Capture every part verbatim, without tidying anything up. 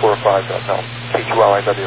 four five dot net. K Q L I W.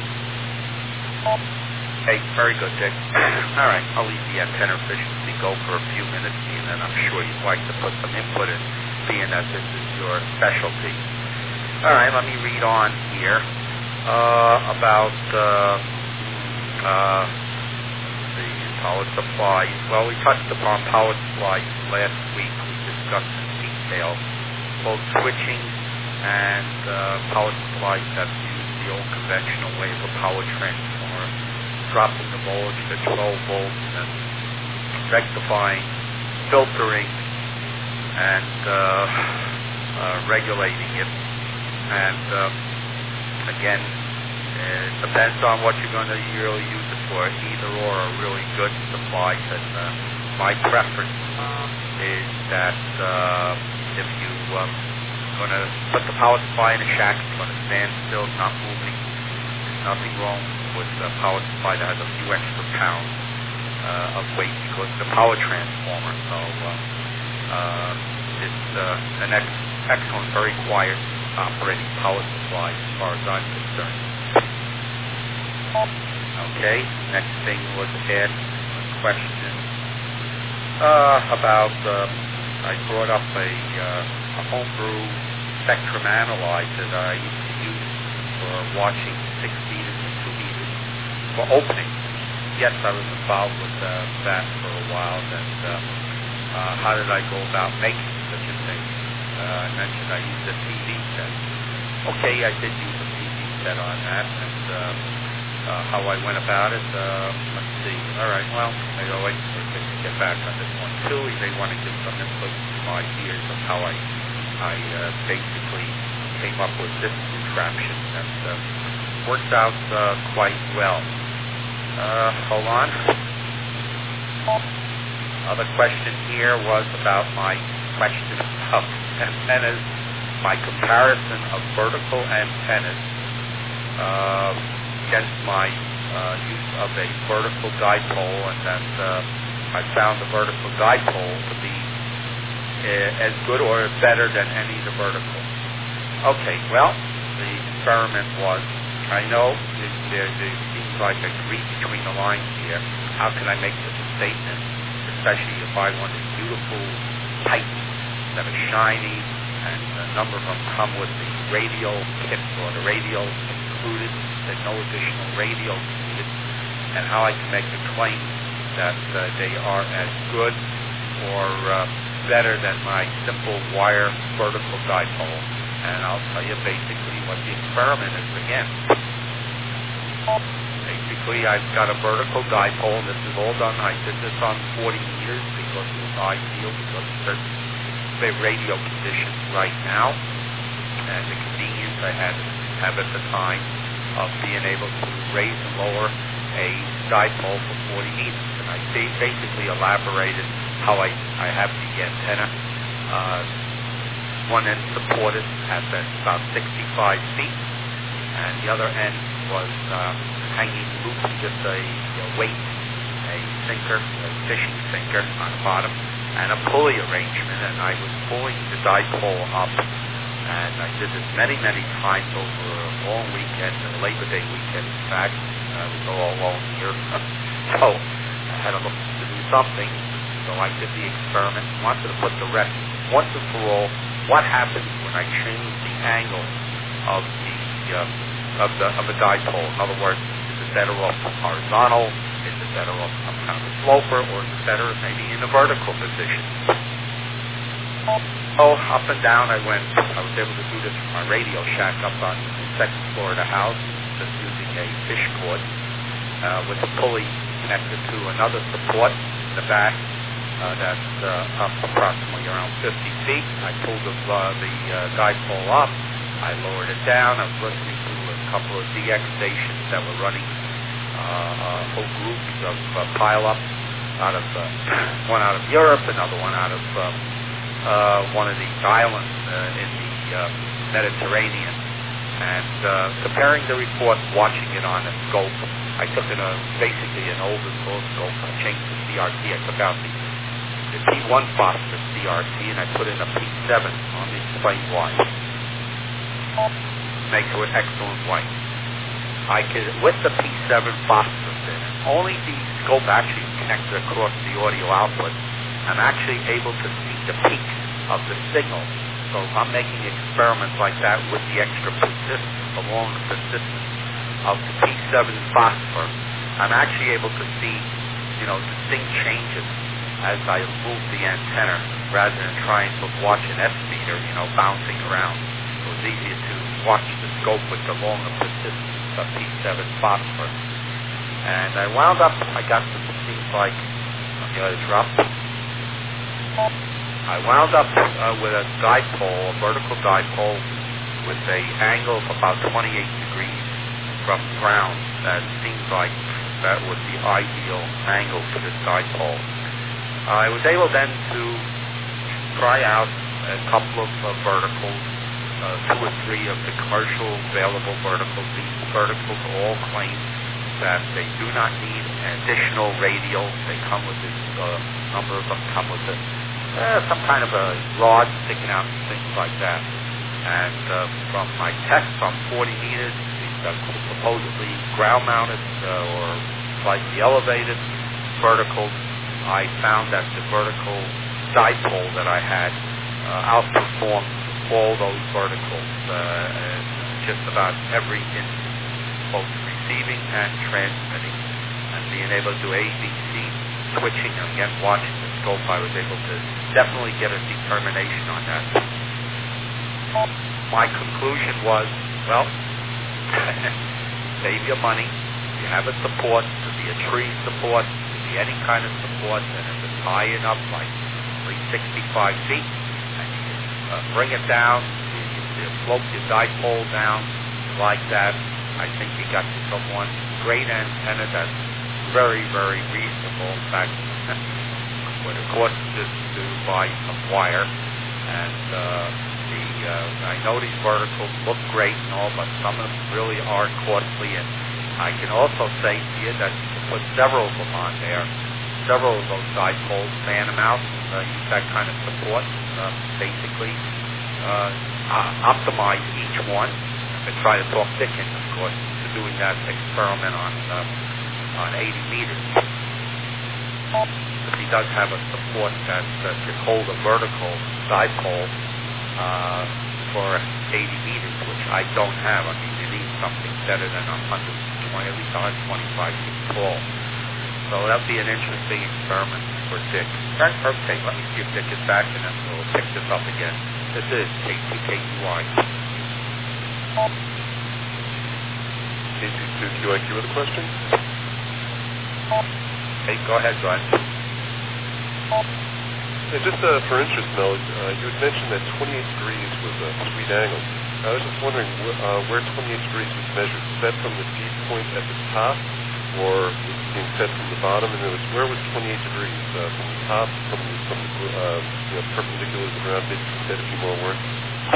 Hey, very good, Dick. All right, I'll leave the antenna efficiency go for a few minutes, and then I'm sure you'd like to put some input in, being that this is your specialty. All right, let me read on here uh, about uh, uh, the power supplies. Well, we touched upon power supplies last week. We discussed in detail both switching and uh, power supplies that use the old conventional way of a power transformer, dropping the voltage to twelve volts and rectifying, filtering, and uh, uh, regulating it. And uh, again, it depends on what you're going to really use it for. Either or are really good supplies. And uh, my preference is that uh, if you um, going to put the power supply in a shack, it's going to stand still, it's not moving. There's nothing wrong with a power supply that has a few extra pounds uh, of weight because it's a power transformer. So uh, uh, it's uh, an ex- excellent, very quiet operating power supply as far as I'm concerned. Okay, next thing was asked a question uh, about, uh, I brought up a, uh, a homebrew spectrum analyzer that I used to use for watching six meters and two meters for opening. Yes, I was involved with uh, that for a while, and uh, uh, how did I go about making such a thing? Uh, I mentioned I used a T V set. Okay, I did use a T V set on that, and uh, uh, how I went about it, uh, let's see. All right, well, maybe I'll wait for Dick to get back on this one too. He may want to give some input, some ideas of how I, I uh, basically came up with this contraption that uh, worked out uh, quite well. Uh, hold on. Other question here was about my question of antennas, my comparison of vertical antennas uh, against my uh, use of a vertical dipole, and that uh, I found the vertical dipole to be uh, as good or better than any of the vertical. Okay, well, the experiment was, I know it, there, there seems like a read between the lines here. How can I make such a statement, especially if I want a beautiful Titan that are shiny, and a number of them come with the radial kit or the radial included, there's no additional radial needed, and how I can make a claim that uh, they are as good or uh, better than my simple wire vertical dipole. And I'll tell you basically what the experiment is again. Basically, I've got a vertical dipole, and this is all done. I did this on forty meters because it was ideal, because of certain radio conditions right now, and the convenience I had have at the time of being able to raise and lower a dipole for forty meters. And I basically elaborated how I, I have the antenna. Uh, one end supported at about sixty-five feet, and the other end was uh, hanging loose, just a, a weight, a sinker, a fishing sinker on the bottom, and a pulley arrangement, and I was pulling the dipole up, and I did this many, many times over a long weekend, a Labor Day weekend, in fact. I was all alone here, so I had to look to do something, so I did the experiment, wanted to put the rest, once and for all, what happens when I change the angle of the uh, of the of a dipole. In other words, is it better off horizontal? Is it better off some kind of a sloper, or is it better maybe in a vertical position? Oh, up and down I went. I was able to do this from my radio shack up on the second floor of the house, just using a fish cord uh, with a pulley connected to another support in the back. Uh, that's uh, up approximately around fifty feet. I pulled the, uh, the uh, dipole up. I lowered it down. I was listening to a couple of D X stations that were running uh, uh, whole groups of uh, pile-ups out of uh, one out of Europe, another one out of uh, uh, one of these islands uh, in the uh, Mediterranean. And uh, comparing the report, watching it on a scope, I took in a basically an older scope. I changed the C R T. I took out the the P one phosphorus C R T, and I put in a P seven. Let me explain why. make an excellent white. I could, with the P seven phosphorus in it, only the scope actually connected across the audio output, I'm actually able to see the peaks of the signal. So if I'm making experiments like that with the extra persistence, along the persistence of the P seven phosphor, I'm actually able to see, you know, distinct changes as I move the antenna, rather than trying to watch an S meter, you know, bouncing around. It was easier to watch the scope with the longer persistence of P seven phosphor. And I wound up, I got some things like, let me let it drop. I wound up uh, with a dipole, a vertical dipole, with a angle of about twenty-eight degrees from ground. That seems like that was the ideal angle for this dipole. I was able then to try out a couple of uh, verticals, uh, two or three of the commercial available verticals. These verticals all claim that they do not need an additional radial. They come with this, uh, number of them come with it, uh, some kind of a rod sticking out and things like that. And uh, from my test from forty meters, these are supposedly ground-mounted uh, or slightly elevated verticals, I found that the vertical dipole that I had uh, outperformed all those verticals uh, just about every instance, both receiving and transmitting, and being able to do A B C switching. And again, watching the scope, I was able to definitely get a determination on that. My conclusion was, well, save your money. You have a support, to be a tree support, any kind of support, and if it's high enough, like three hundred sixty-five feet, and you can uh, bring it down, you, you slope your dipole down like that, I think you got yourself one great antenna that's very, very reasonable. In fact, what it costs is to buy some wire, and uh, the uh, I know these verticals look great and all, but some of them really are costly, and I can also say to you that you can put several of them on there, several of those dipoles, fan them out, and uh, use that kind of support, uh, basically uh, uh, optimize each one, and try to talk Dickens, of course, to doing that experiment on uh, on eighty meters. But he does have a support that uh, can hold a vertical dipole uh, for eighty meters, which I don't have. I mean, you need something better than one hundred twenty, at least one hundred twenty-five feet tall. So that'll be an interesting experiment for Dick. Okay, let me see if Dick is back, and then we'll pick this up again. This is K T K U I. K T two Q I Q with a question? Hey, go ahead, Glenn. Yeah, just uh, for interest, Mel, uh, you had mentioned that twenty-eight degrees was a sweet angle. I was just wondering wh- uh, where twenty-eight degrees was measured. Was that from the feed point at the top, or was it being set from the bottom? And it was, where was twenty-eight degrees? Uh, from the top, from the, from the uh, you know, perpendicular to the ground? Maybe you can say a few more words.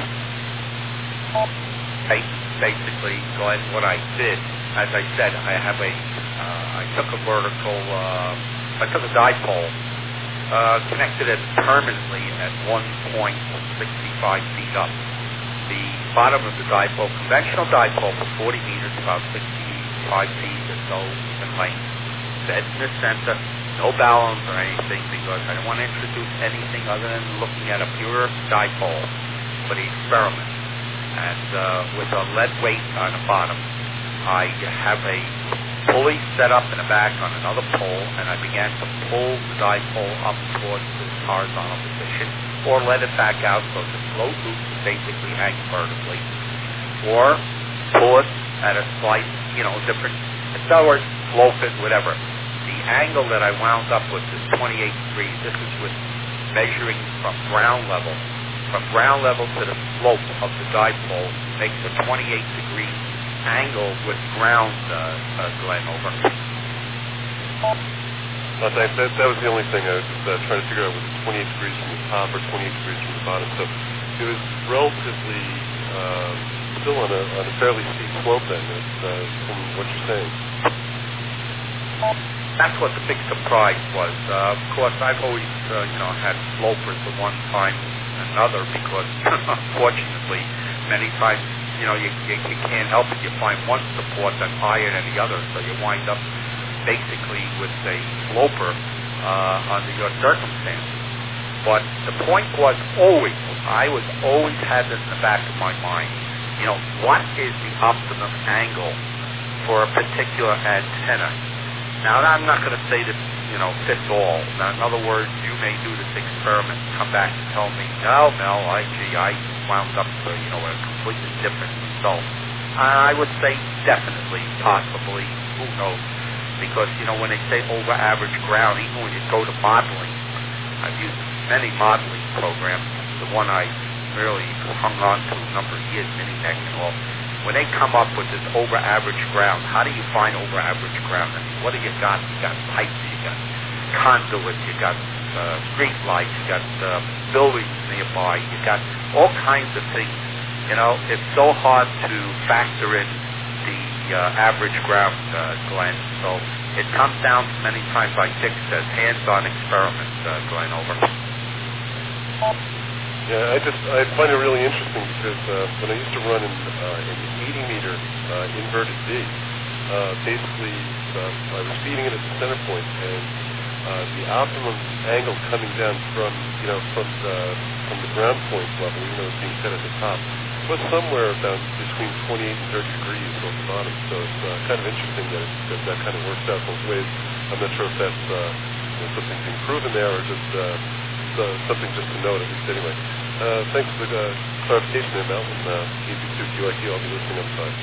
Hey, basically, Glenn, what I did, as I said, I have a, uh, I took a vertical, uh, I took a dipole, uh, connected it permanently at one point six five feet up. The bottom of the dipole, conventional dipole for forty meters, about sixty-five feet or so in length, dead in the center, no balance or anything, because I don't want to introduce anything other than looking at a pure dipole for the experiment. And uh, with a lead weight on the bottom, I have a pulley set up in the back on another pole, and I began to pull the dipole up towards the horizontal position, or let it back out so the float loop basically hangs vertically, or pull it at a slight, you know, different, in other words, slope it, whatever. The angle that I wound up with is twenty-eight degrees. This is with measuring from ground level. From ground level to the slope of the dipole makes a twenty-eight degree angle with ground, uh, uh, Glenn, over. Oh, thanks. That, that was the only thing I was uh, trying to figure out, was it twenty-eight degrees from the top or twenty-eight degrees from the bottom. So it was relatively uh, still on a, on a fairly steep slope then, uh, from what you're saying. That's what the big surprise was. Uh, of course, I've always, uh, you know, had slopers at one time or another, because unfortunately, many times you know, you, you, you can't help it. You find one support that's higher than the other, so you wind up basically with a sloper uh, under your circumstances. But the point was always, I was always had this in the back of my mind, you know, what is the optimum angle for a particular antenna? Now, I'm not going to say that, you know, fits all. Now, in other words, you may do this experiment, come back and tell me, no, Mel, I, gee, I wound up, uh, you know, a completely different result. I would say definitely, possibly, who knows? Because, you know, when they say over average ground, even when you go to modeling, I've used many modeling programs. The one I really hung on to a number of years, Minineck and all. When they come up with this over average ground, how do you find over average ground? I mean, what do you got? You got pipes, you got conduits, you got uh, street lights, you got uh, buildings nearby, you got all kinds of things. You know, it's so hard to factor in the uh, average ground, uh, Glenn. So it comes down to many times, like Dick says, hands-on experiments, uh, Glenn, over. Yeah, I just I find it really interesting because uh, when I used to run an, uh, an eighty meter uh, inverted D, uh, basically uh, I was feeding it at the center point, and uh, the optimum angle coming down from you know from the from the ground point level, even though it's being set at the top, was somewhere about between twenty-eight and thirty degrees on the bottom. So it's uh, kind of interesting that, it, that that kind of works out both ways. I'm not sure if that's uh, you know, something being proven there or just uh, uh, something just to note, at least anyway. Uh, thanks for the uh, clarification there, Mel, and uh, E B two Q I Q. I'll be listening on the side.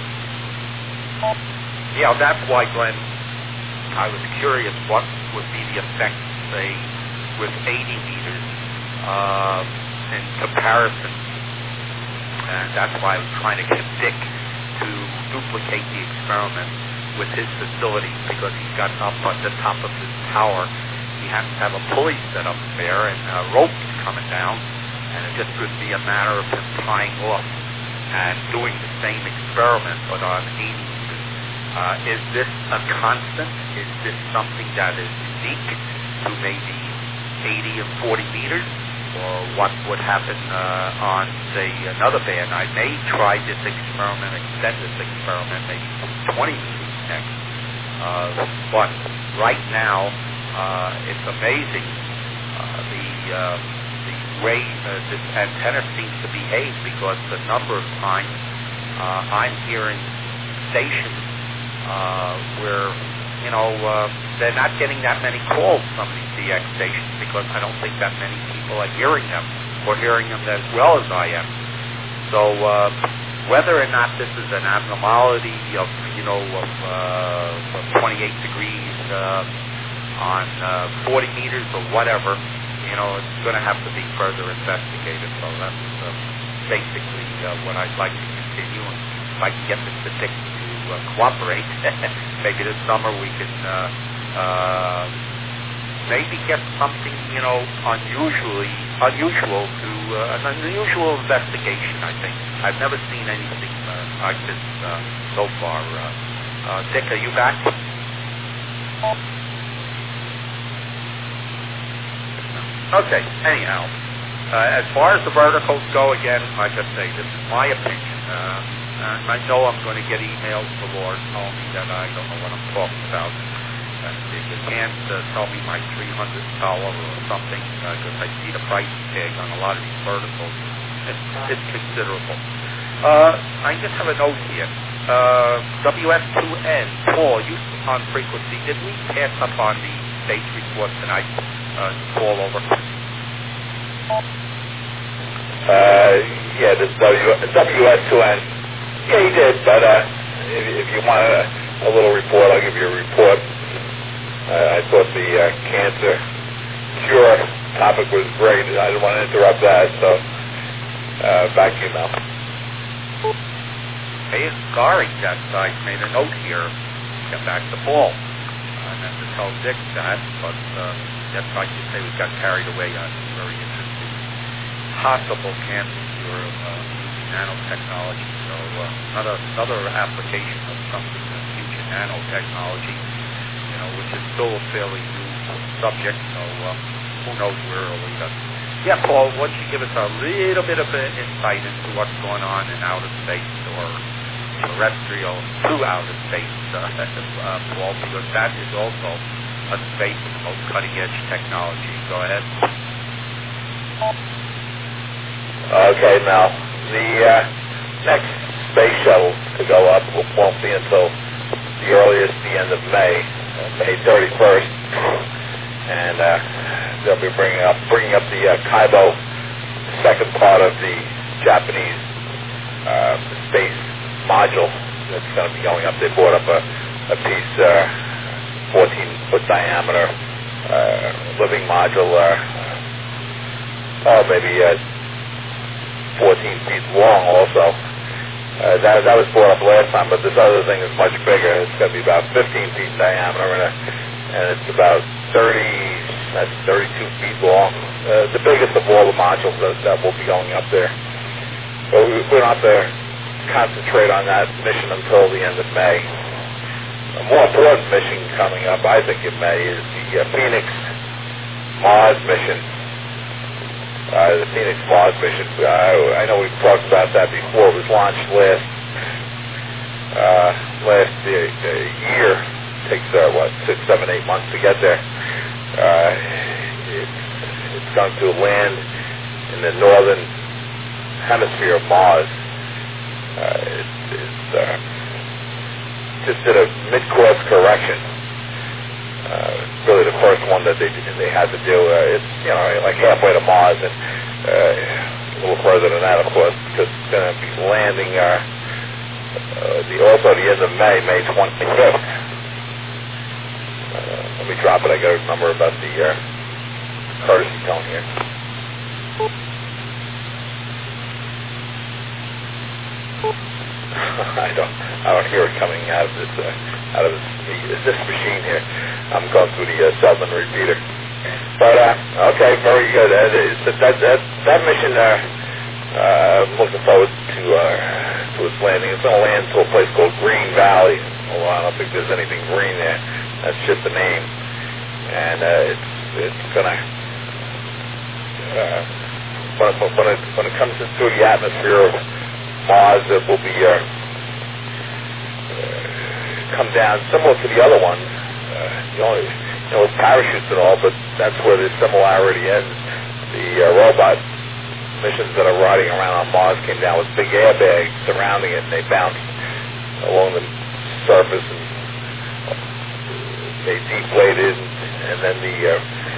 Yeah, that's why, Glenn, I was curious what would be the effect, say, with eighty meters uh, in comparison. And that's why I was trying to get Dick to duplicate the experiment with his facility, because he's got up on the top of his tower. He has to have a pulley set up there and a rope coming down, and it just would be a matter of him tying off and doing the same experiment, but on eighty meters. Uh, is this a constant? Is this something that is unique to maybe eighty and forty meters? Or what would happen uh, on, say, another band? I may try this experiment, extend this experiment, maybe twenty meters next. Uh, but right now, uh, it's amazing uh, the uh, the way uh, this antenna seems to behave, because the number of times uh, I'm hearing stations uh, where, you know, uh, they're not getting that many calls from these D X stations, because I don't think that many people are hearing them or hearing them as well as I am. So uh, whether or not this is an abnormality of, you know, of, uh, of twenty-eight degrees uh, on uh, forty meters or whatever, you know, it's going to have to be further investigated. So that's uh, basically uh, what I'd like to continue. And if I can get Mister Dick to uh, cooperate, maybe this summer we can uh, uh, maybe get something, you know, unusually unusual to uh, an unusual investigation. I think I've never seen anything uh, like this uh, so far. Uh, uh, Dick, are you back? Okay. Anyhow, uh, as far as the verticals go, again, like I say, this is my opinion. Uh, and I know I'm going to get emails galore telling me that I don't know what I'm talking about. You can't uh, tell me my three hundred dollar or something, because uh, I see the price tag on a lot of these verticals. It's, it's considerable. Uh, I just have a note here. Uh, W S two N, Paul, you on frequency. Did we pass up on the base report tonight? Uh, call over. Uh, yeah, this W S two N. Yeah, he did, but uh, if, if you want a, a little report, I'll give you a report. Uh, I thought the uh, cancer cure topic was great. I didn't want to interrupt that, so uh, back to you now. Hey, sorry that I made a note here. Get back to Paul. I meant to tell Dick that, but uh, just like you say, we got carried away on very interesting possible cancer cure of uh, nanotechnology. So uh, another another application of something in future nanotechnology, you know, which is still a fairly new subject, so uh, who knows where it'll lead us. Yeah, Paul, why don't you give us a little bit of an insight into what's going on in outer space or terrestrial to outer space, uh, uh, Paul, because that is also a space of the most cutting-edge technology. Go ahead. Okay, now, the uh, next space shuttle to go up won't be until the earliest, the end of May, uh, May thirty-first, and uh, they'll be bringing up bringing up the uh, Kaibo, second part of the Japanese uh, space module that's going to be going up. They brought up a, a piece, uh, fourteen foot diameter, uh, living module, uh, oh, maybe uh, fourteen feet long also. Uh, that, that was brought up last time, but this other thing is much bigger. It's going to be about fifteen feet in diameter, and, a, and it's about thirty, that's thirty-two feet long. Uh, the biggest of all the modules that, that will be going up there. But we, we don't have to concentrate on that mission until the end of May. A more important mission coming up, I think, in May is the uh, Phoenix Mars mission. Uh, the Phoenix Mars mission. Uh, I know we've talked about that before. It was launched last uh, last uh, year. It takes uh, what six, seven, eight months to get there. Uh, it's, it's going to land in the northern hemisphere of Mars. Uh, it, it's uh, just did a mid-course correction. Uh, really the first one that they they had to do. Uh, it's, you know, like halfway to Mars, and uh, a little further than that, of course, because it's going to be landing uh, uh, the, also the end of May, May twenty-fifth. Uh, let me drop it. I got to remember about the uh, courtesy tone here. I don't, I don't hear it coming out of this, uh, out of this, this machine here. I'm going through the uh, Selman repeater. But uh, okay, very good. Uh, that that that mission, uh, uh, I'm looking forward to uh, to its landing. It's going to land to a place called Green Valley. Well, I don't think there's anything green there. That's just the name. And uh, it's it's going to uh, when it, when it when it comes into the atmosphere of Mars, it will be uh, uh, come down similar to the other ones. Uh, the only, you know, with parachutes and all, but that's where the similarity ends. The uh, robot missions that are riding around on Mars came down with big airbags surrounding it, and they bounced along the surface, and they deflated, and then the uh,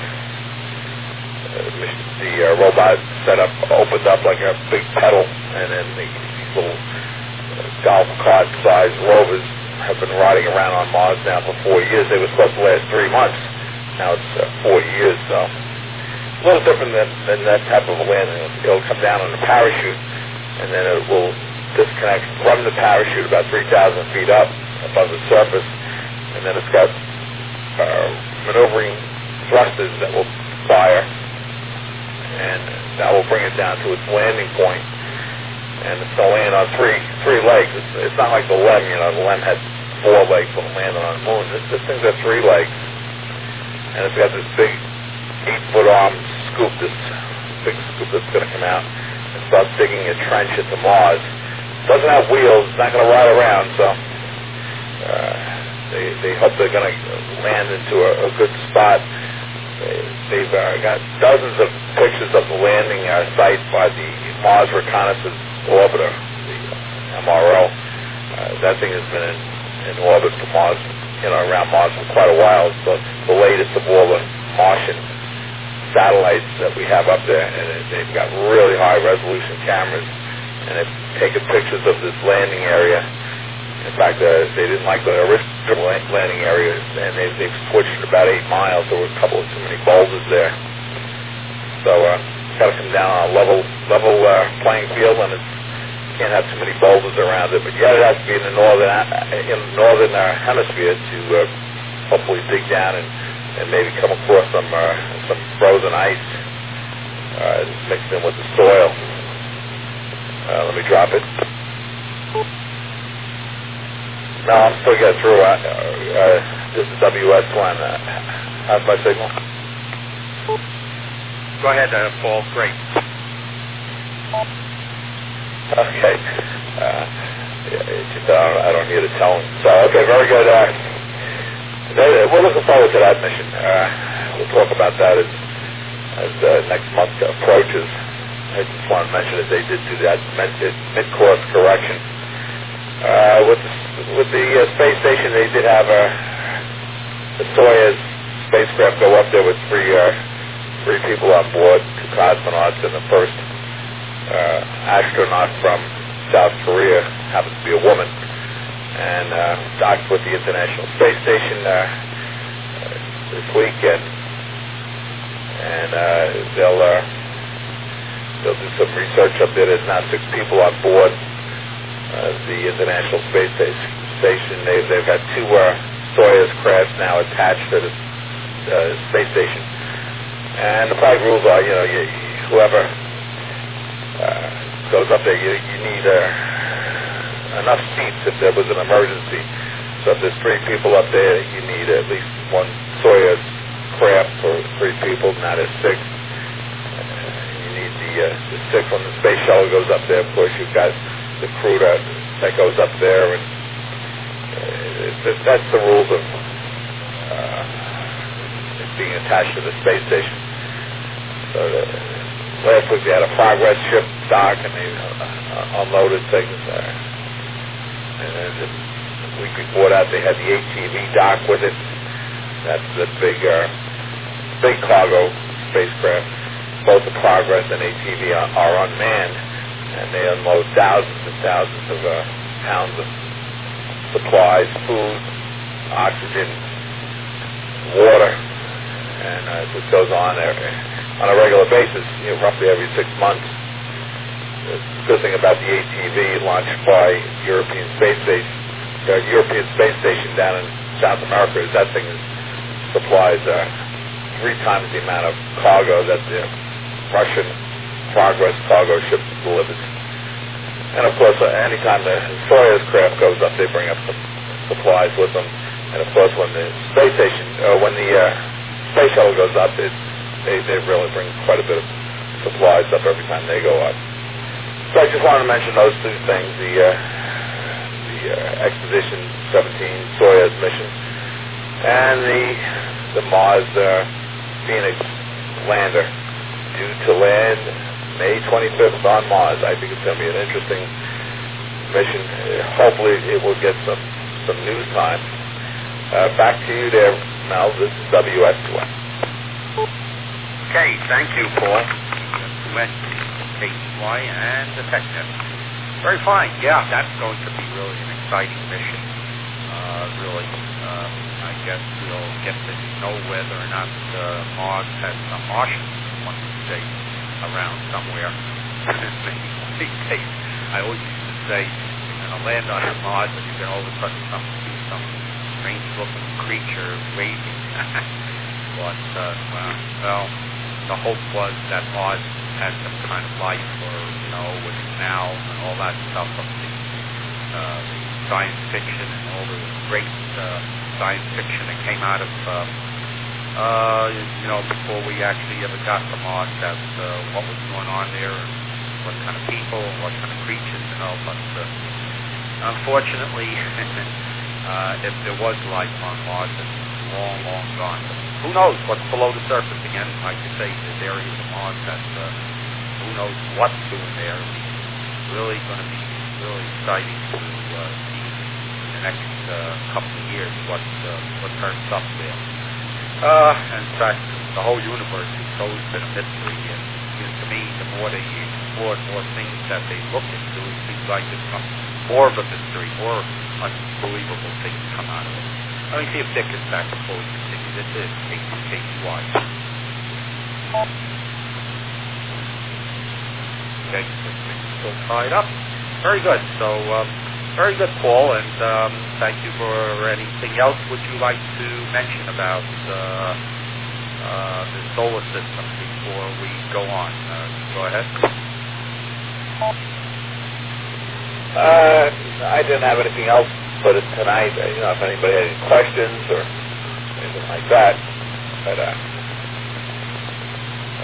the uh, robot setup opened up like a big pedal, and then the little uh, golf cart-sized rovers have been riding around on Mars now for four years. They were supposed to last three months. Now it's uh, four years, so a little different than, than that type of a landing. It'll come down on a parachute, and then it will disconnect from the parachute about three thousand feet up above the surface, and then it's got uh, maneuvering thrusters that will fire, and that will bring it down to its landing point. And it's going to land on three three legs. It's, it's not like the LEM, you know, the LEM had four legs when it landed on the moon. This, this thing's got three legs. And it's got this big eight-foot arm scoop, this big scoop that's going to come out and start digging a trench into Mars. It doesn't have wheels. It's not going to ride around, so uh, they, they hope they're going to land into a, a good spot. They, they've uh, got dozens of pictures of the landing uh, site by the Mars Reconnaissance Orbiter, the M R O. Uh, that thing has been in, in orbit for Mars, you know, around Mars for quite a while. It's the, the latest of all the Martian satellites that we have up there, and it, they've got really high resolution cameras, and they've taken pictures of this landing area. In fact, uh, they didn't like the original landing area, and they, they've switched it about eight miles. There were a couple of too many boulders there. So uh, it's got to come down on a level level uh, playing field, and it's can't have too many boulders around it. But yet it has to be in the northern in the northern uh, hemisphere to uh, hopefully dig down and, and maybe come across some uh, some frozen ice uh, mixed in with the soil. Uh, let me drop it. No, I'm still getting through. Uh, uh, this is W S one. Uh, how's my signal? Go ahead, uh, Paul. Great. Okay. Uh, it's just, I, don't, I don't hear the tone. So, okay, very good. Uh, they, we're looking forward to that mission. Uh, we'll talk about that as, as uh, next month approaches. I just want to mention that they did do that mid- mid-course correction. Uh, with the, with the uh, space station, they did have a, the Soyuz spacecraft go up there with three uh, three people on board, two cosmonauts, and the first uh, astronaut from South Korea happens to be a woman, and uh, docked with the International Space Station uh, uh, this weekend, and uh, they'll uh, they'll do some research up there. There's now six people on board uh, the International Space Station. They've they've got two uh, Soyuz crafts now attached to the uh, space station, and the flight rules are, you know, you, whoever uh, goes up there, you, you need uh, enough seats if there was an emergency. So if there's three people up there, you need at least one Soyuz craft for three people. Now there's six. Uh, you need the, uh, the six when the space shuttle goes up there. Of course, you've got the crew that, that goes up there, and uh, it, that's the rules of uh, being attached to the space station. So the, last week they had a Progress ship dock, and they uh, unloaded things. Uh, and then the week before that, they had the A T V dock with it. That's the big, uh, big cargo spacecraft. Both the Progress and A T V are, are unmanned, and they unload thousands and thousands of uh, pounds of supplies, food, oxygen, water, and uh, this goes on every, on a regular basis, you know, roughly every six months. The good thing about the A T V launched by European Space Station, the European Space Station down in South America, is that thing supplies uh, three times the amount of cargo that the Russian Progress cargo ship delivers. And of course, uh, anytime the Soyuz craft goes up, they bring up some supplies with them. And of course, when the space station, uh, when the uh, space shuttle goes up, it, they they really bring quite a bit of supplies up every time they go up. So I just wanted to mention those two things: the uh, the uh, Expedition seventeen Soyuz mission and the the Mars uh, Phoenix lander, due to land May twenty-fifth on Mars. I think it's going to be an interesting mission. Uh, hopefully, it will get some some news time. Uh, back to you there, Mel. This is W S two N. Okay, thank you, Paul. two N, K T Y, and the TechNet. Very fine. Yeah, that's going to be really an exciting mission. Uh, really, uh, I guess we'll get to know whether or not uh, Mars has some Martians one day around somewhere. I always used to say, you're going to land on Mars and you're going to all of a sudden come see some strange-looking creature waving. But, uh, well, well, the hope was that Mars had some kind of life, or, you know, was now, and all that stuff of the, uh, the science fiction and all the great uh, science fiction that came out of uh, Uh, you know, before we actually ever got to Mars, that uh, what was going on there, and what kind of people, and what kind of creatures, you know. But uh, unfortunately, uh, if there was life on Mars, it's long, long gone. But who knows what's below the surface? Again, like you say, there's areas of Mars that uh, who knows what's doing there. It's really going to be really exciting to uh, see in the next uh, couple of years what uh, what turns up there. Uh, in fact, the whole universe has always been a mystery, and you know, to me, the more they explore, the more things that they look into, it seems like there's some more of a mystery, more unbelievable things come out of it. Let me see if Dick is back before we continue. This is K T K T Y. Okay, still tied up. Very good. So, um, very good, Paul, and um, thank you for anything else would you like to mention about uh, uh, the solar system before we go on? Uh, go ahead. Uh, I didn't have anything else for it tonight. You know, if anybody had any questions or anything like that. But uh,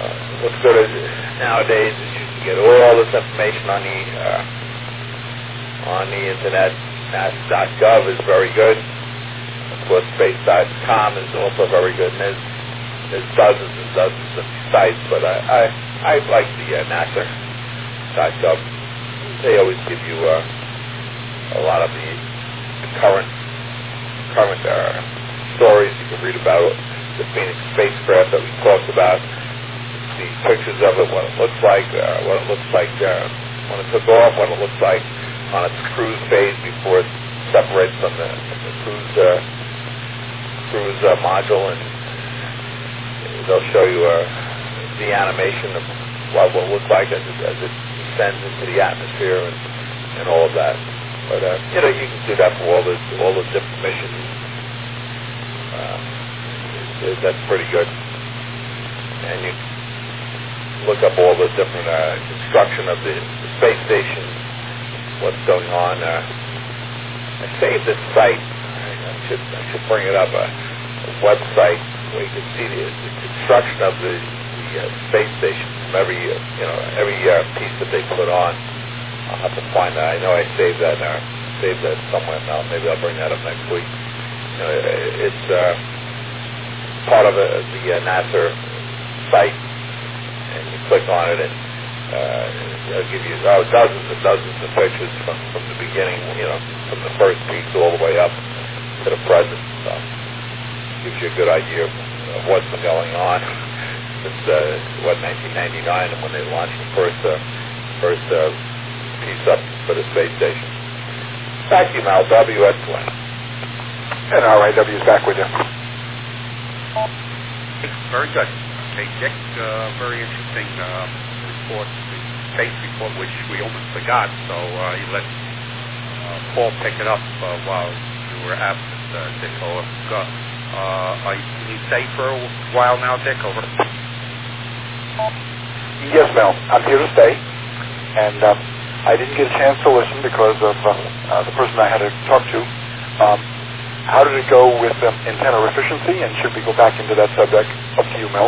uh, what's good is nowadays is you can get all this information on the uh, on the internet. NASA dot gov is very good. Of course, space dot com is also very good. And there's, there's dozens and dozens of sites, but I I, I like the uh, NASA dot gov. They always give you uh, a lot of the, the current current uh, stories. You can read about the Phoenix spacecraft that we talked about, see pictures of it, what it looks like, uh, what it looks like uh, when it took off, what it looks like on its cruise phase before it separates from the, from the cruise uh, cruise uh, module, and they'll show you uh, the animation of what it will look like as it, as it descends into the atmosphere and, and all of that. But uh, you know, you can do that for all the all the different missions. Uh, that's pretty good. And you look up all the different uh, construction of the, the space station, what's going on. Uh, I saved this site. I should I should bring it up. A, a website where you can see the, the construction of the, the uh, space station from every uh, you know every uh, piece that they put on. I'll have to find that. I know I saved that. Uh, saved that somewhere now. Maybe I'll bring that up next week. You know, it's uh, part of a, the uh, NASA site, and you click on it, and uh, it'll give you oh, dozens and dozens of pictures from, from the beginning, you know, from the first piece all the way up to the present. So it gives you a good idea of what's been going on since uh, what nineteen ninety-nine, and when they launched the first uh, first uh, piece up for the space station. Back to you, Mal. W S twenty. And R I W is back with you. Very good. Okay, Dick, uh, very interesting uh, report, the space report, which we almost forgot, so uh, you let uh, Paul pick it up uh, while you were absent, uh, Dick. Over. Uh, are you, can you stay for a while now, Dick? Over. Yes, Mel. I'm here to stay, and um, I didn't get a chance to listen because of uh, uh, the person I had to talk to. Um, How did it go with um, antenna efficiency, and should we go back into that subject? Up to you, Mel.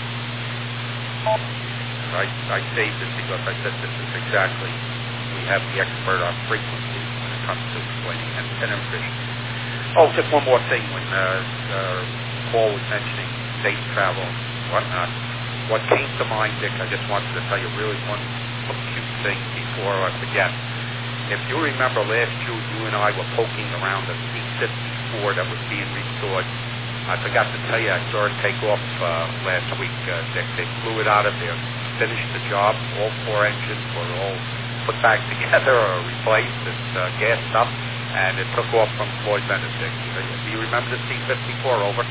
I, I saved it because I said this is exactly, we have the expert on frequency when it comes to explaining antenna efficiency. Oh, just one more thing. When uh, uh, Paul was mentioning space travel and whatnot, what came to mind, Dick, I just wanted to tell you really one cute thing before I forget. If you remember last June, you and I were poking around the C fifty-four that was being restored. I forgot to tell you, I saw it take off uh, last week, uh, Dick. They flew it out of there, finished the job. All four engines were all put back together or replaced. It's uh, gassed up, and it took off from Floyd Bennett, Dick. Do you remember the C fifty-four? Over.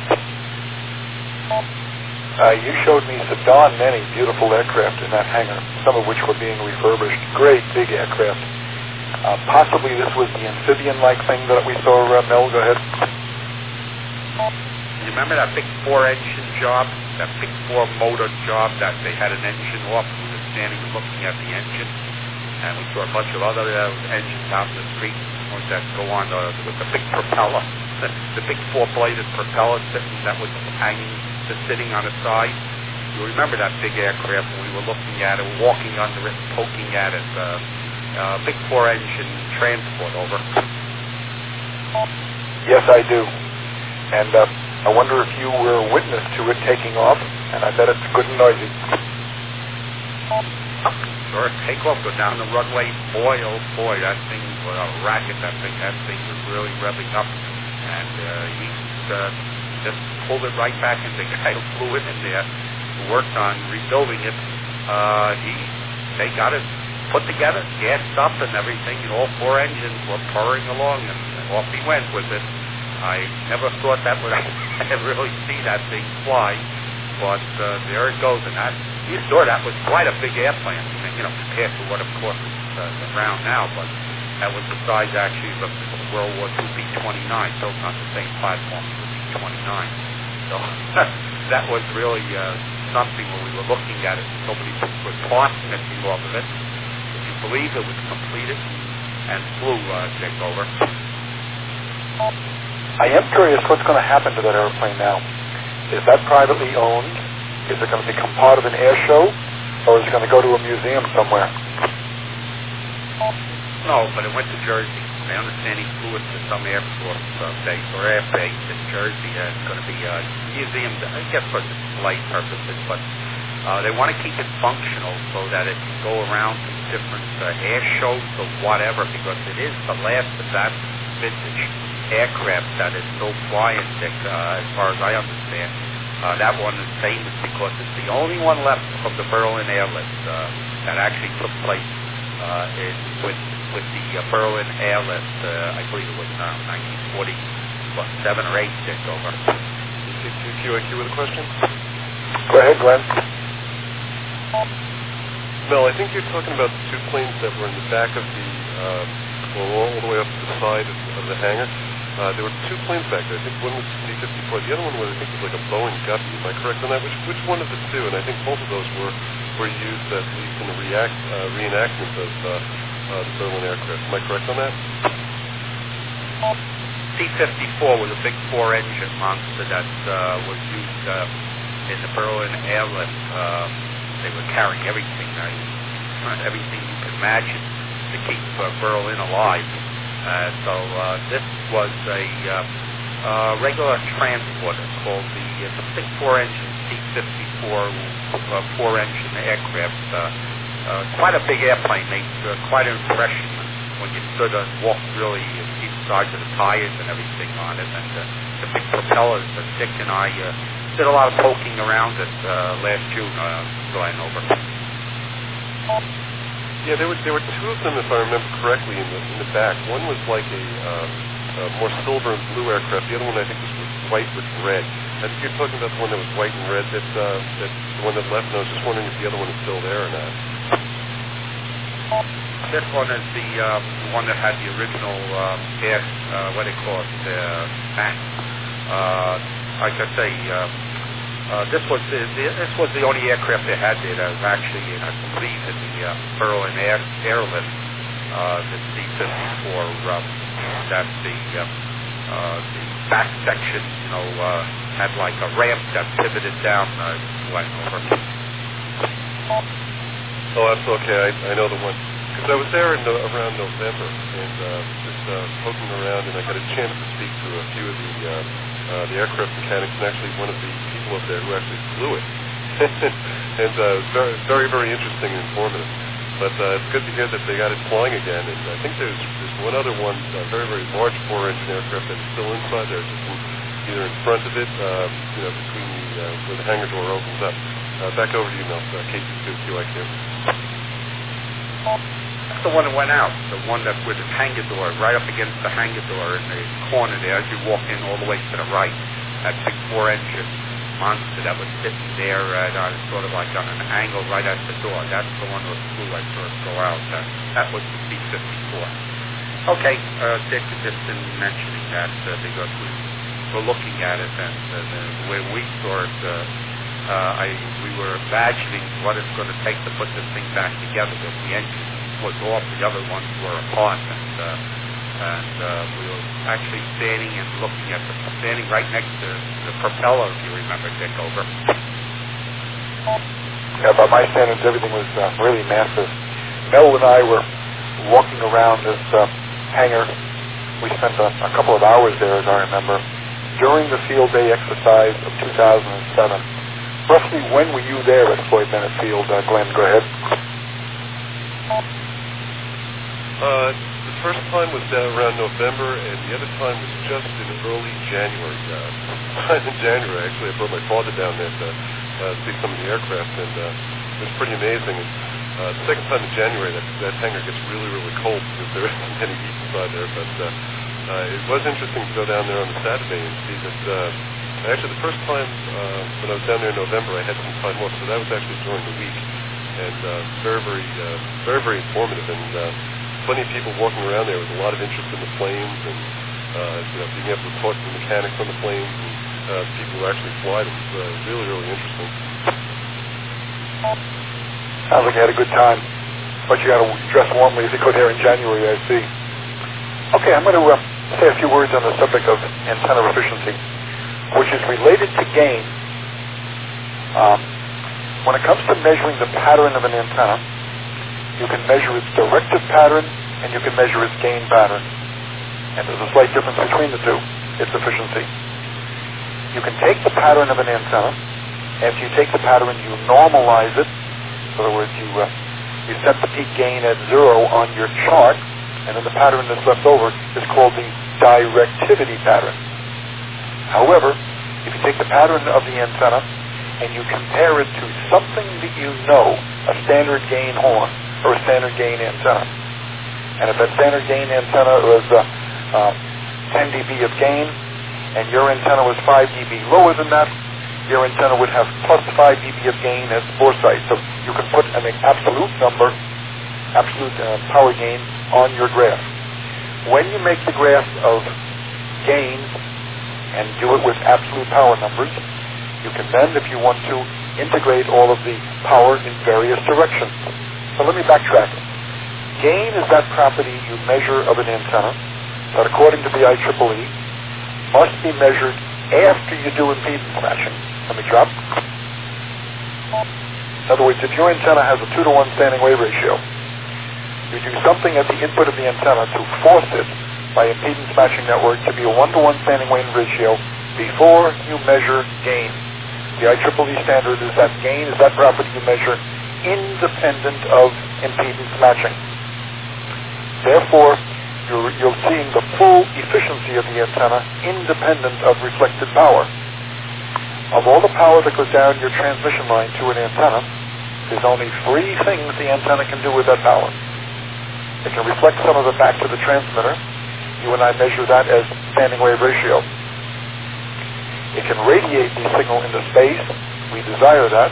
Uh, you showed me some darn many beautiful aircraft in that hangar, some of which were being refurbished. Great big aircraft. Uh, possibly this was the amphibian-like thing that we saw. Uh, Mel, go ahead. You remember that big four-engine job, that big four-motor job that they had an engine off? We were standing and looking at the engine, and we saw a bunch of other uh, engines out in the street that go on uh, with the big propeller, the, the big four-bladed propeller sitting, that was hanging, just sitting on the side. You remember that big aircraft when we were looking at it, walking under it, poking at it. Uh, Uh, big four-engine transport, over. Yes, I do. And uh, I wonder if you were a witness to it taking off, and I bet it's good and noisy. Sure, take off, go down the runway. Boy, oh boy, that thing was a racket. That thing, that thing was really revving up. And uh, he uh, just pulled it right back, and the guy who flew it in there, who worked on rebuilding it, uh, he, they got it put together, gassed up and everything, and all four engines were purring along, and off he went with it. I never thought that would ever really see that thing fly, but uh, there it goes. And that, you saw that was quite a big airplane, you know, compared to what, of course, is uh, around now, but that was the size, actually, of the World War Two B twenty-nine, built on the same platform as the B twenty-nine. So that was really uh, something when we were looking at it. Nobody was parts missing off of it. Believe it was completed and flew uh, Dick, over. I am curious what's going to happen to that airplane now. Is that privately owned? Is it going to become part of an air show, or is it going to go to a museum somewhere? No, but it went to Jersey. I understand he flew it to some Air Force uh, base or air base in Jersey. Uh, it's going to be a museum, I guess for display purposes, but uh, they want to keep it functional so that it can go around to different uh, air shows or whatever, because it is the last of that vintage aircraft that is still flying, Dick, uh, as far as I understand. Uh, that one is famous because it's the only one left from the Berlin Airlift uh, that actually took place uh, in, with with the uh, Berlin Airlift. Uh, I believe it was uh, nineteen forty-seven or eight, Dick, over. Q I Q with a question? Go ahead, Glenn. Mel, I think you're talking about the two planes that were in the back of the, uh, well, all the way up to the side of, of the hangar. Uh, there were two planes back there. I think one was the C fifty-four. The other one was, I think, was like a Boeing Guppy. Am I correct on that? Which which one of the two? And I think both of those were were used at least in the react uh, reenactment of uh, uh, the Berlin aircraft. Am I correct on that? C fifty-four was a big four-engine monster that uh, was used uh, in the Berlin Airlift. Uh, they were carrying everything, uh, everything you could imagine to keep uh, Berlin alive. Uh, so uh, this was a uh, uh, regular transporter called the, uh, the big four-engine C fifty-four uh, four-engine aircraft. Uh, uh, quite a big airplane, made uh, quite an impression when you stood and walked really and see the size of the tires and everything on it, and uh, the big propellers. Uh, Dick and I uh, did a lot of poking around it uh, last June, uh, Glenn, over. Yeah, there were there were two of them, if I remember correctly, in the in the back. One was like a, um, a more silver and blue aircraft. The other one, I think, was, was white with red. I think you're talking about the one that was white and red. That uh, that's the one that left. And I was just wondering if the other one is still there or not. This one is the uh, one that had the original uh, air, uh, what do they call it, uh, max. Uh, like I say, uh, uh, this was the, the, this was the only aircraft they had there that was actually, uh, I believe, in the uh, Berlin Air, Airlift, uh, the C fifty-four. Uh, that the uh, uh, the back section, you know, uh, had like a ramp that pivoted down, uh, went over. Oh, that's okay. I, I know the one. Because I was there in the, around November and uh, just uh, poking around, and I got a chance to speak to a few of the uh, uh, the aircraft mechanics, and actually one of the people up there who actually flew it. and uh, it was very, very, very interesting and informative. But uh, it's good to hear that they got it flying again. And I think there's there's one other one, a very, very large four-engine aircraft that's still inside there, just in, either in front of it, um, you know, between the uh, where the hangar door opens up. Uh, back over to you, Mel. Uh, K T two Q I Q. That's the one that went out, the one that with the hangar door, right up against the hangar door in the corner there as you walk in all the way to the right. That big four-engine monster that was sitting there at uh, sort of like on an angle right at the door. That's the one that flew I first go out. That, that was the C fifty-four. Okay, uh, Dick is just been mentioning that uh, because we were looking at it, and uh, the, the way we saw it, uh, uh, I, we were imagining what it's going to take to put this thing back together. Because the engine was off, the other ones were apart, and uh, and uh, we were actually standing and looking at the, standing right next to the propeller, if you remember, Dick, over. Yeah, by my standards, everything was uh, really massive. Mel and I were walking around this uh, hangar. We spent a, a couple of hours there, as I remember, during the field day exercise of two thousand seven. Roughly when were you there at Floyd Bennett Field, uh, Glenn? Go ahead. Uh, the first time was uh, around November, and the other time was just in early January. Uh, in January, actually, I brought my father down there to uh, see some of the aircraft, and uh, it was pretty amazing. And, uh, the second time in January, that, that hangar gets really, really cold because there isn't any heat inside there. But uh, uh, it was interesting to go down there on a Saturday and see that. Uh, actually, the first time uh, when I was down there in November, I had some time off, so that was actually during the week, and uh, very, very, uh, very, very informative. And uh, plenty of people walking around there with a lot of interest in the planes and uh, you know, being able to talk to the mechanics on the planes and uh, people who actually fly them. It was uh, really, really interesting. Sounds like you had a good time, but you got to dress warmly if you go there in January, I see. Okay, I'm going to uh, say a few words on the subject of antenna efficiency, which is related to gain. Um, when it comes to measuring the pattern of an antenna, you can measure its directive pattern and you can measure its gain pattern. And there's a slight difference between the two, its efficiency. You can take the pattern of an antenna. After you take the pattern, you normalize it. In other words, you uh, you set the peak gain at zero on your chart, and then the pattern that's left over is called the directivity pattern. However, if you take the pattern of the antenna and you compare it to something that you know, a standard gain horn or a standard gain antenna, and if that standard gain antenna was uh, uh, ten decibels of gain and your antenna was five decibels lower than that, your antenna would have plus five decibels of gain as foresight. So you can put an absolute number, absolute uh, power gain on your graph. When you make the graph of gain and do it with absolute power numbers, you can then, if you want to, integrate all of the power in various directions. So let me backtrack. Gain is that property you measure of an antenna that, according to the I triple E, must be measured after you do impedance matching. Let me drop. In other words, if your antenna has a two to one standing wave ratio, you do something at the input of the antenna to force it by impedance matching network to be a one to one standing wave ratio before you measure gain. The I triple E standard is that gain is that property you measure independent of impedance matching. Therefore, you're, you're seeing the full efficiency of the antenna independent of reflected power. Of all the power that goes down your transmission line to an antenna, there's only three things the antenna can do with that power. It can reflect some of it back to the transmitter. You and I measure that as standing wave ratio. It can radiate the signal into space. We desire that.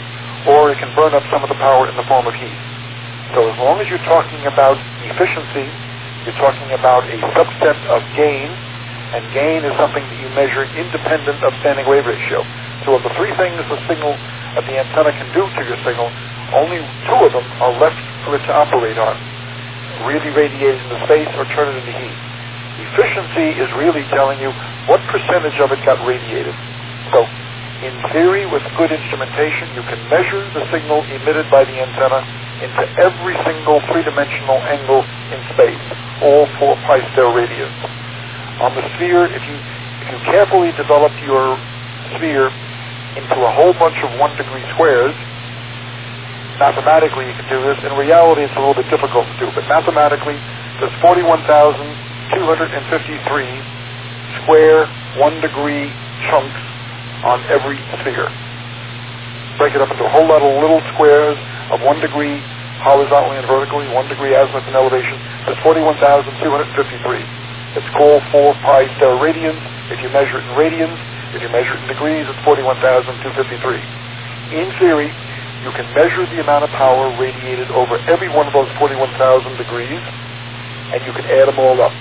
Or it can burn up some of the power in the form of heat. So as long as you're talking about efficiency, you're talking about a subset of gain, and gain is something that you measure independent of standing wave ratio. So of the three things the signal that the antenna can do to your signal, only two of them are left for it to operate on. Really radiate into space or turn it into heat. Efficiency is really telling you what percentage of it got radiated. So in theory, with good instrumentation, you can measure the signal emitted by the antenna into every single three-dimensional angle in space, all four pi star radians. On the sphere, if you if you carefully develop your sphere into a whole bunch of one-degree squares, mathematically you can do this. In reality, it's a little bit difficult to do, but mathematically, there's forty-one thousand two hundred fifty-three square one-degree chunks on every sphere. Break it up into a whole lot of little squares of one degree horizontally and vertically, one degree azimuth and elevation. That's forty-one thousand two hundred fifty-three. It's called four pi star radians. If you measure it in radians, if you measure it in degrees, it's forty-one thousand two hundred fifty-three. In theory, you can measure the amount of power radiated over every one of those forty-one thousand degrees, and you can add them all up.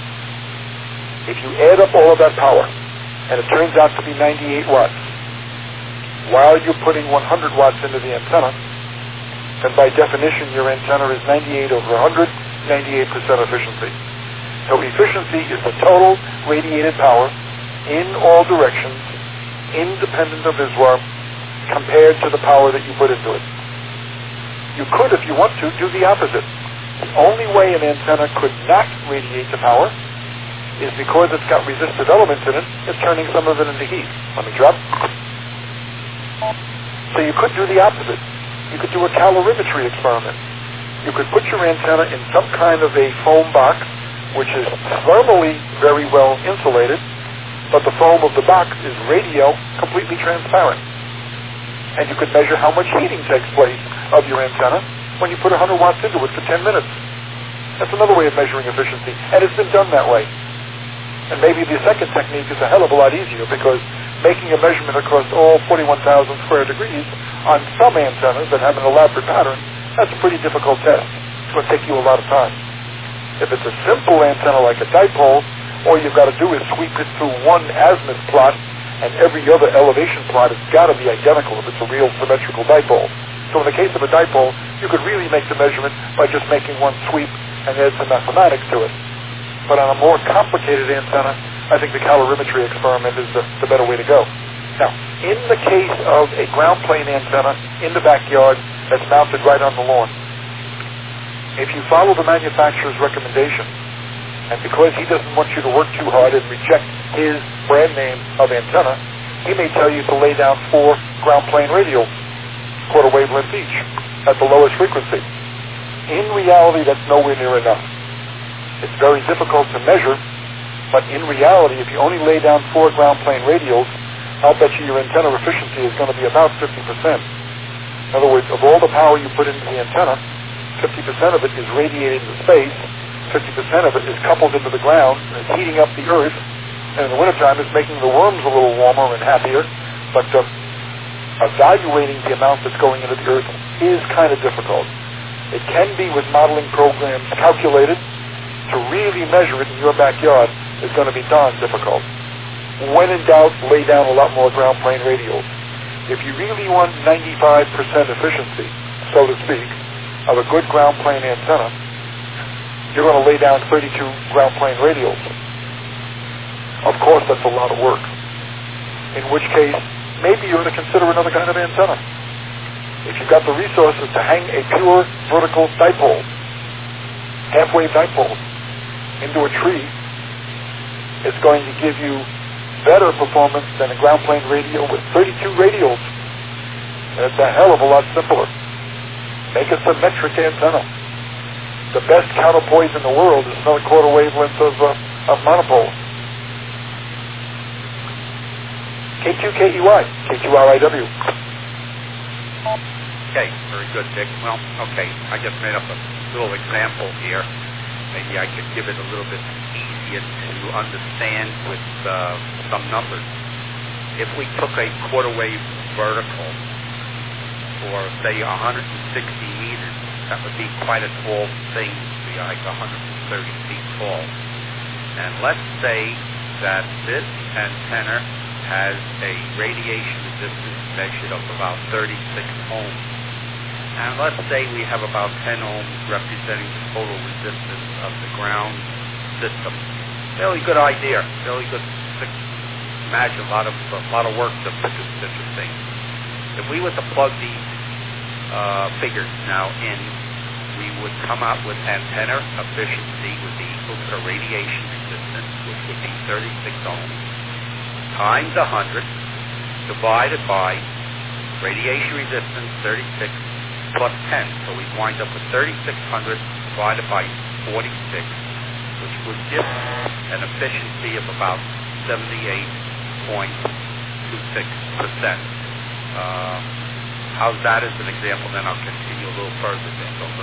If you add up all of that power, and it turns out to be ninety-eight watts, while you're putting one hundred watts into the antenna, then by definition your antenna is ninety-eight over one hundred, ninety-eight percent efficiency. So efficiency is the total radiated power in all directions, independent of I S W A R, compared to the power that you put into it. You could, if you want to, do the opposite. The only way an antenna could not radiate the power is because it's got resistive elements in it, it's turning some of it into heat. Let me drop. So you could do the opposite. You could do a calorimetry experiment. You could put your antenna in some kind of a foam box, which is thermally very well insulated, but the foam of the box is radio completely transparent. And you could measure how much heating takes place of your antenna when you put one hundred watts into it for ten minutes. That's another way of measuring efficiency, and it's been done that way. And maybe the second technique is a hell of a lot easier, because making a measurement across all forty-one thousand square degrees on some antennas that have an elaborate pattern, that's a pretty difficult test. It's going to take you a lot of time. If it's a simple antenna like a dipole, all you've got to do is sweep it through one azimuth plot, and every other elevation plot has got to be identical if it's a real symmetrical dipole. So in the case of a dipole, you could really make the measurement by just making one sweep and add some mathematics to it. But on a more complicated antenna, I think the calorimetry experiment is the, the better way to go. Now, In the case of a ground plane antenna in the backyard that's mounted right on the lawn, if you follow the manufacturer's recommendation, and because he doesn't want you to work too hard and reject his brand name of antenna, he may tell you to lay down four ground plane radials, quarter wavelength each, at the lowest frequency. In reality, that's nowhere near enough. It's very difficult to measure, but in reality, if you only lay down four ground plane radials, I'll bet you your antenna efficiency is going to be about fifty percent. In other words, of all the power you put into the antenna, fifty percent of it is radiating to space, fifty percent of it is coupled into the ground, and it's heating up the earth, and in the wintertime it's making the worms a little warmer and happier, but uh, evaluating the amount that's going into the earth is kind of difficult. It can be with modeling programs calculated. To really measure it in your backyard is going to be darn difficult. When in doubt, lay down a lot more ground plane radials. If you really want ninety-five percent efficiency, so to speak, of a good ground plane antenna, you're going to lay down thirty-two ground plane radials. Of course, that's a lot of work. In which case, maybe you ought to consider another kind of antenna. If you've got the resources to hang a pure vertical dipole, half-wave dipole, into a tree, it's going to give you better performance than a ground plane radio with thirty-two radials. And it's a hell of a lot simpler. Make a symmetric antenna. The best counterpoise in the world is another quarter wavelength of, uh, of monopole. K two K E Y, K two R I W. Okay, very good, Dick. Well, okay, I just made up a little example here. Maybe I could give it a little bit easier to understand with uh, some numbers. If we took a quarter wave vertical for, say, one hundred sixty meters, that would be quite a tall thing, be like one hundred thirty feet tall. And let's say that this antenna has a radiation resistance measured of about thirty-six ohms. And let's say we have about ten ohms representing the total resistance of the ground system. Fairly good idea. Fairly good. Imagine a lot of a lot of work to put this, this thing. If we were to plug these uh, figures now in, we would come out with antenna efficiency would be equal to the radiation resistance, which would be thirty-six ohms, times one hundred, divided by radiation resistance thirty-six plus ten. So we wind up with thirty-six hundred divided by forty-six, which would give an efficiency of about seventy-eight point two six percent. Uh, how's that as an example? Then I'll continue a little further. Then over.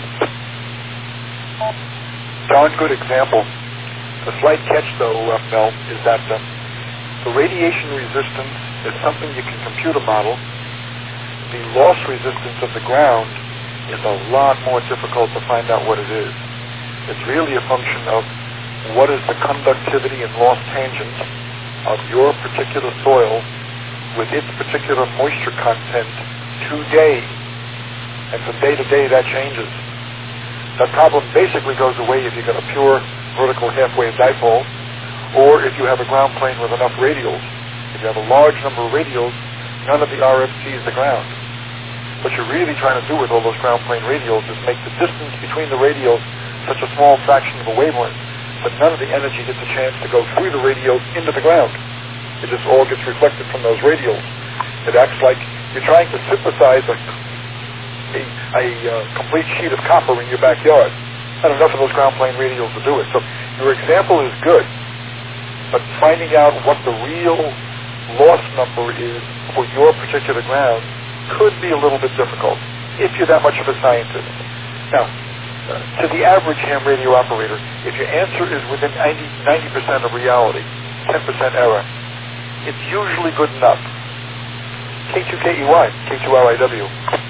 Darn good example. The slight catch, though, uh, Mel, is that uh, the radiation resistance is something you can computer model. The loss resistance of the ground is a lot more difficult to find out what it is. It's really a function of what is the conductivity and loss tangent of your particular soil with its particular moisture content today. And from day to day, that changes. That problem basically goes away if you've got a pure vertical half-wave dipole, or if you have a ground plane with enough radials. If you have a large number of radials, none of the R F sees the ground. What you're really trying to do with all those ground plane radials is make the distance between the radials such a small fraction of a wavelength that none of the energy gets a chance to go through the radials into the ground. It just all gets reflected from those radials. It acts like you're trying to synthesize a, a, a uh, complete sheet of copper in your backyard. Not enough of those ground plane radials to do it. So your example is good, but finding out what the real loss number is for your particular ground could be a little bit difficult if you're that much of a scientist. Now, uh, to the average ham radio operator, if your answer is within ninety percent of reality, ten percent error, it's usually good enough. K two K E Y, K two R I W.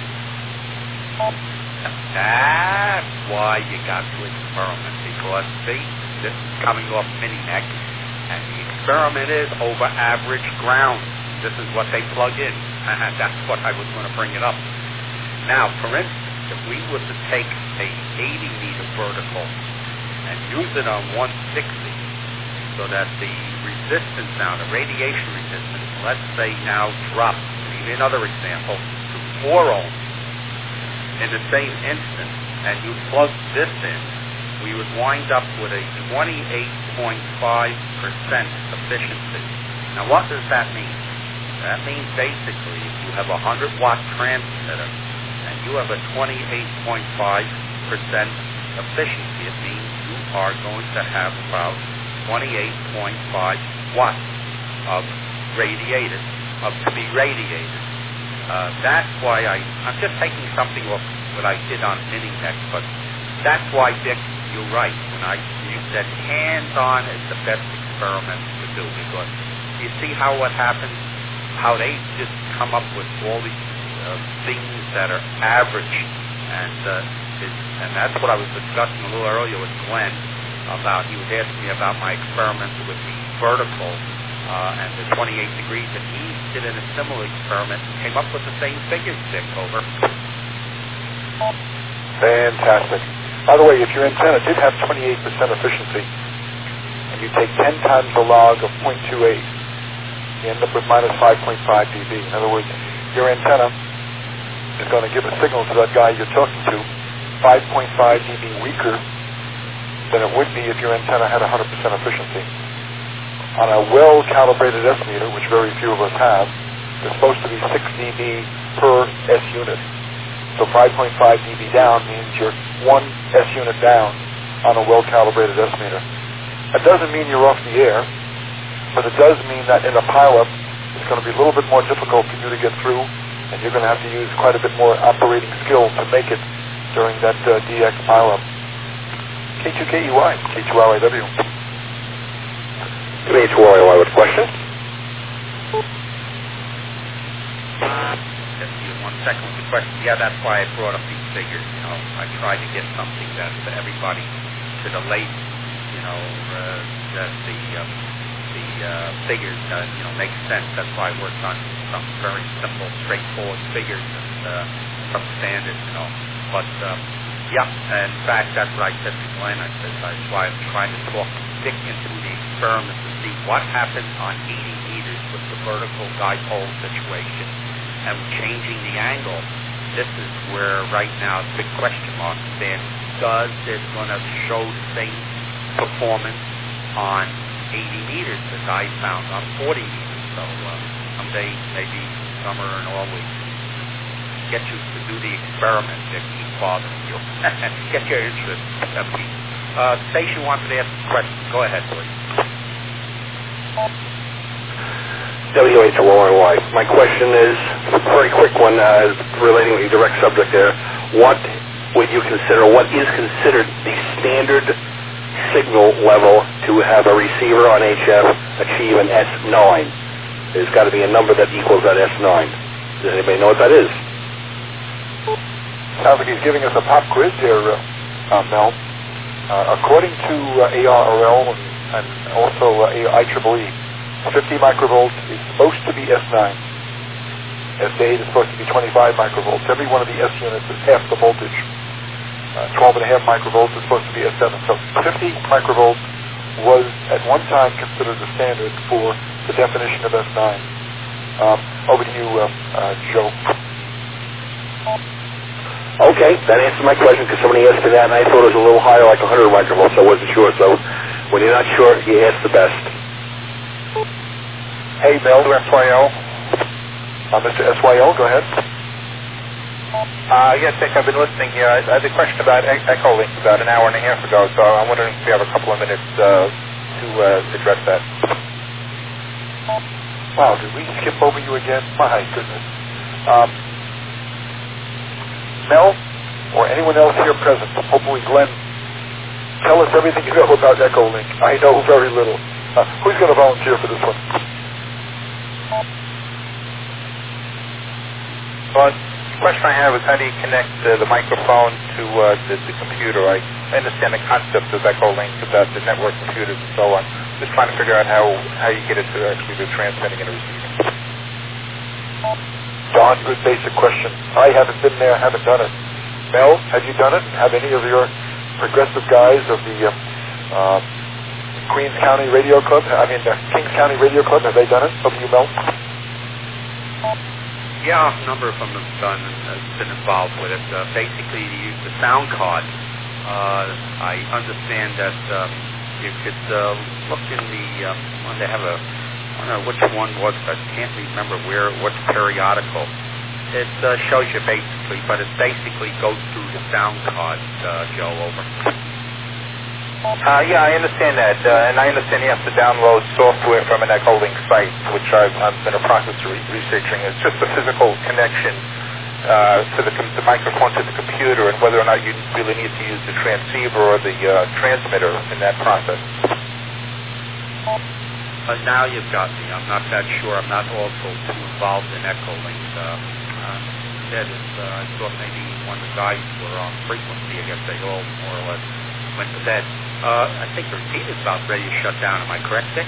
That's why you got to experiment, because, see, this is coming off Minineck, and the experiment is over average ground. This is what they plug in. That's what I was going to bring it up. Now, for instance, if we were to take a eighty meter vertical and use it on one sixty, so that the resistance now, the radiation resistance, let's say now drops, give you another example, to four ohms in the same instant, and you plug this in, we would wind up with a twenty-eight point five percent efficiency. Now what does that mean? That means basically if you have a one hundred watt transmitter and you have a twenty-eight point five percent efficiency, it means you are going to have about twenty-eight point five watts of radiated, of to be radiated. Uh, that's why I, I'm just taking something off what I did on Mininex, but that's why, Dick, you're right. When I, you said hands-on is the best experiment to do, because you see how what happens, how they just come up with all these uh, things that are average, and uh, it, and that's what I was discussing a little earlier with Glenn about. He was asking me about my experiment with the vertical uh, and the twenty-eight degrees, and he did in a similar experiment and came up with the same figures. Dick, over. Fantastic. By the way, if your antenna did have twenty-eight percent efficiency, and you take ten times the log of zero point two eight, you end up with minus five point five dB. In other words, your antenna is going to give a signal to that guy you're talking to five point five dB weaker than it would be if your antenna had one hundred percent efficiency. On a well-calibrated S meter, which very few of us have, it's supposed to be six dB per S unit. So five point five dB down means you're one S unit down on a well-calibrated S meter. That doesn't mean you're off the air, but it does mean that in a pileup, it's going to be a little bit more difficult for you to get through, and you're going to have to use quite a bit more operating skill to make it during that uh, D X pileup. K two K E Y, K two R I W. K two R I Y with a question? Just give one second with the question. Yeah, that's why I brought up these figures. You know, I tried to get something that uh, everybody to the late, you know, uh, that the uh, the uh, figures, uh, you know, make sense. That's why I worked on some very simple, straightforward figures and uh, some standards, you know. But um, yeah, in fact, that's what I said to Glenn. I said that's why I'm trying to talk Dick into the experiment to see what happens on eighty meters with the vertical dipole situation and changing the angle. This is where right now the big question mark stands. Does it going to show the same performance on eighty meters as I found on forty meters? So uh, someday, maybe summer and all, we get you to do the experiment that keep bothering you. Get your interest. Uh, Station wanted to ask a question. Go ahead, please. W H O R Y. My question is a very quick one, uh, relating to the direct subject there. What would you consider, what is considered the standard signal level to have a receiver on H F achieve an S nine? There's got to be a number that equals that S nine. Does anybody know what that is? Sounds like he's giving us a pop quiz here, uh, uh, Mel. Uh, according to uh, A R R L and, and also uh, I triple E, fifty microvolts is supposed to be S nine. S eight is supposed to be twenty-five microvolts. Every one of the S units is half the voltage. Uh, twelve and a half microvolts is supposed to be S seven. So fifty microvolts was at one time considered the standard for the definition of S nine. Um, over to you, uh, uh, Joe. Okay, that answers my question, because somebody asked me that, and I thought it was a little higher, like one hundred microvolts. I wasn't sure. So when you're not sure, you ask the best. Hey, Mel, S Y L. Uh, Mister S Y L, go ahead. Uh, yes, Dick, I've been listening here. I, I had a question about e- Echolink about an hour and a half ago, so I'm wondering if we have a couple of minutes uh, to uh, address that. Wow, did we skip over you again? My goodness. Um, Mel, or anyone else here present, hopefully Glenn, tell us everything you know about Echolink. I know very little. Uh, who's going to volunteer for this one? Well, the question I have is how do you connect uh, the microphone to uh, the, the computer? I understand the concept of Echolink about the network computers and so on. Just trying to figure out how, how you get it to actually do transmitting and receiving. Don, good basic question. I haven't been there, haven't done it. Mel, have you done it? Have any of your progressive guys of the uh, uh, Queens County Radio Club, I mean, uh, Kings County Radio Club, have they done it? Over you, Mel? Yeah, a number of them have done and have been involved with it. Uh, basically, you use the sound card. Uh, I understand that um, you could uh, look in the, um, when they have a, I don't know which one was, I can't remember where, what periodical. It uh, shows you basically, but it basically goes through the sound card, uh, Joe, over. Uh, yeah, I understand that, uh, and I understand you have to download software from an Echolink site, which I've, I've been in a process of re- researching. It's just a physical connection uh, to the, com- the microphone to the computer, and whether or not you really need to use the transceiver or the uh, transmitter in that process. Uh, now you've got me. I'm not that sure. I'm not also too involved in Echolink. Uh, uh, instead, is, uh, I thought maybe one of the guys were on frequency. I guess they all more or less went to bed. Uh, I think the repeater's about ready to shut down. Am I correct, Dick?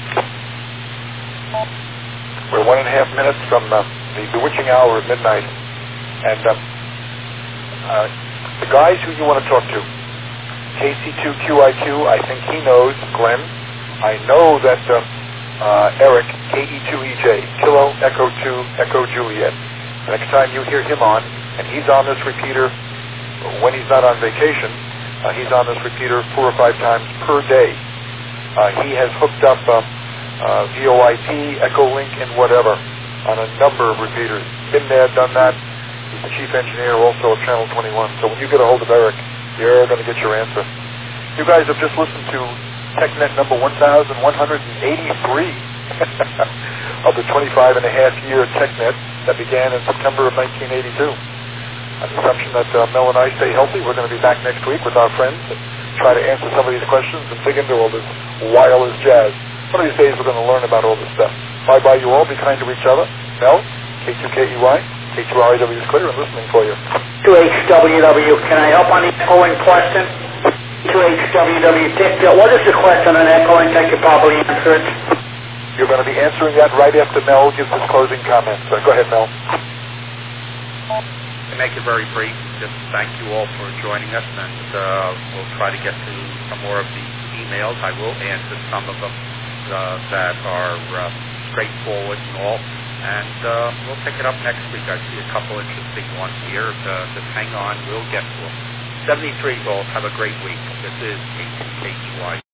We're one and a half minutes from uh, the bewitching hour of midnight. And uh, uh, the guys who you want to talk to, K C two Q I Q, I think he knows Glenn. I know that uh, uh, Eric, K E two E J, Kilo Echo two Echo Juliet. The next time you hear him on, and he's on this repeater when he's not on vacation, Uh, he's on this repeater four or five times per day. Uh, he has hooked up uh, uh, V O I P, Echolink, and whatever on a number of repeaters. Been there, done that. He's the chief engineer also of Channel twenty-one. So when you get a hold of Eric, you're going to get your answer. You guys have just listened to TechNet number one thousand one hundred eighty-three of the twenty-five and a half year TechNet that began in September of nineteen eighty-two. On the assumption that uh, Mel and I stay healthy, we're going to be back next week with our friends and try to answer some of these questions and dig into all this wireless jazz. One of these days we're going to learn about all this stuff. Bye-bye you all. Be kind to each other. Mel, K two K E Y, K two R A W is clear and listening for you. two H W W, can I help on the Echolink question? two H W W, Dick, what is the question on Echolink? I could probably answer it. You're going to be answering that right after Mel gives his closing comments. So go ahead, Mel. To make it very brief, just thank you all for joining us, and uh, we'll try to get to some more of the emails. I will answer some of them uh, that are uh, straightforward and all, and uh, we'll pick it up next week. I see a couple interesting ones here. Uh, just hang on, we'll get to them. seventy-three volts, have a great week. This is K two K E Y.